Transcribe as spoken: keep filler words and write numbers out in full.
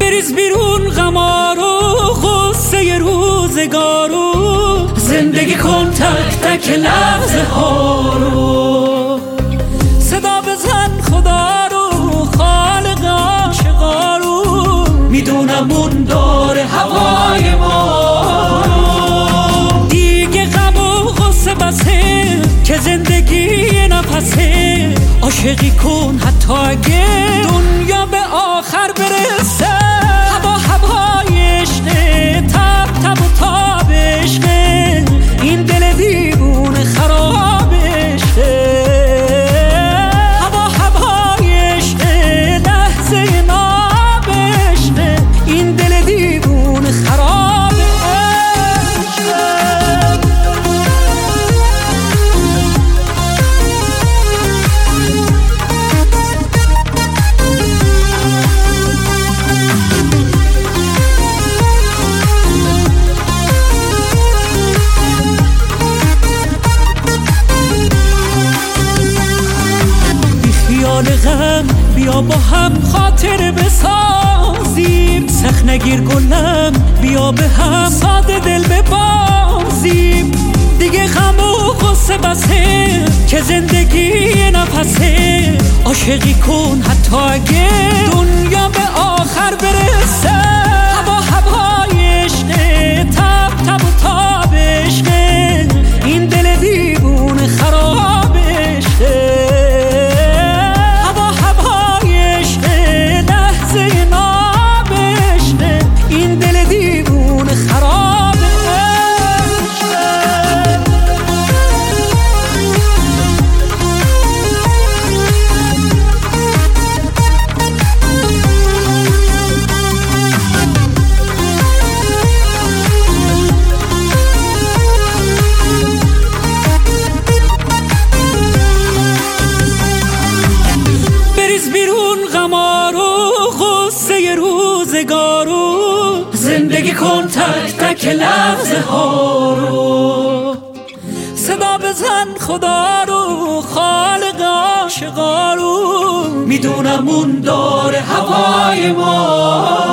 بریز بیرون غمارو غصه روزگارو، زندگی کن تک تک لحظه ها رو. صدا بزن خدا رو خالق عاشقا رو، میدونم اون داره هوای ما رو. دیگه غم و غصه بسه که زندگی نفسه، عاشقی کن حتی اگه دنیا به آخر برسه. هوا هوای عشقه، تب تب و تاب عشقه، این دل دیوونه خراب عشقه. هوا هوای عشقه، لحظه ناب عشقه، این دل دیوونه خراب عشقه. غم بیا با هم خاطر بسازیم، سخت نگیر گلم بیا به هم ساده دل ببازیم. دیگه غم و غصه بسه که زندگی نفسه، عاشقی کن حتی اگه دنیا به آخر برسه. هوا هوای عشقه، تب تب و تاب عشقه، این دل دیوونه خراب عشقه. زندگی کن تک تک لحظه ها رو. صدا بزن خدا رو خالق عاشقا رو، میدونم اون داره هوای ما